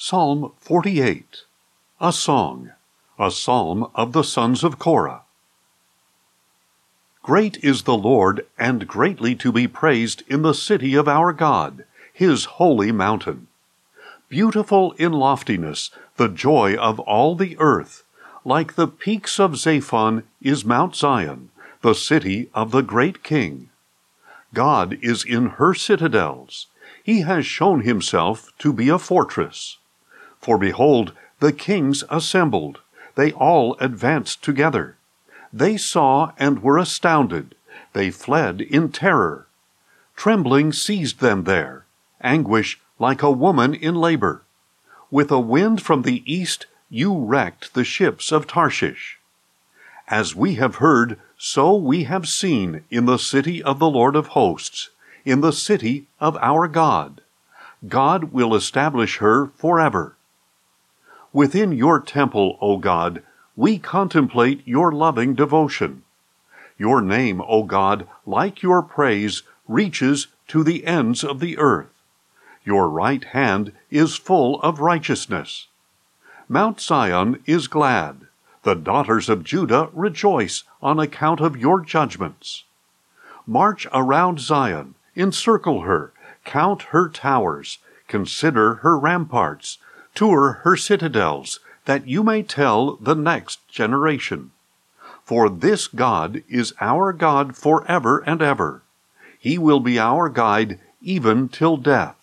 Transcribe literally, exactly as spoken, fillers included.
Psalm forty-eight, a song, a psalm of the sons of Korah. Great is the Lord, and greatly to be praised in the city of our God, his holy mountain. Beautiful in loftiness, the joy of all the earth. Like the peaks of Zaphon is Mount Zion, the city of the great King. God is in her citadels. He has shown himself to be a fortress. For behold, the kings assembled. They all advanced together. They saw and were astounded. They fled in terror. Trembling seized them there, anguish like a woman in labor. With a wind from the east you wrecked the ships of Tarshish. As we have heard, so we have seen in the city of the Lord of hosts, in the city of our God. God will establish her forever. Within your temple, O God, we contemplate your loving devotion. Your name, O God, like your praise, reaches to the ends of the earth. Your right hand is full of righteousness. Mount Zion is glad. The daughters of Judah rejoice on account of your judgments. March around Zion, encircle her, count her towers, consider her ramparts, tour her citadels, that you may tell the next generation. For this God is our God forever and ever. He will be our guide even till death.